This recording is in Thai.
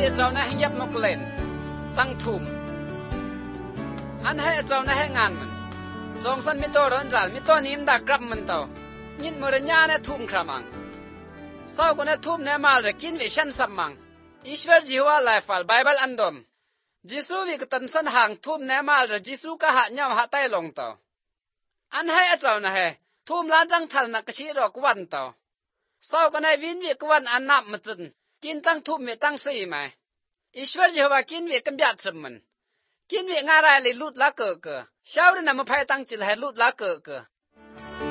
เจ้านะให้ยับนกเล่นตั้งทุ่มอันให้เจ้านะให้งานมันจงสันมิโตร้อนจัลมิโตนิมดักกลับมันเตายินมรณาเนี่ยทุ่มครามังเศร้าคนเนี่ยทุ่มเนี่ยมาเลยกินวิชันสัมมังอิสเวอร์จิวาไลฟ์ฟัลไบเบิลอันดมจิสูวิกตันสันห่างทุ่มเนี่ยมาเลยจิสูก็หะเนี่ยหะไตลงเตาอันให้เจ้านะให้ทุ่มล้านจังทัลนักชีรอกวันเตาเศร้าคนเนี่ยวินวิกวันอันนับมันจนกินตั้งทุ่มมีตั้งสี่ไหมอิสเวอร์จิวากินวิกกันยัดสมมันกินวิงอะไรเลยลุดละเกอเกอเช้าเรื่องนั้นมาพายตั้งจิตให้ลุดละเกอเกอ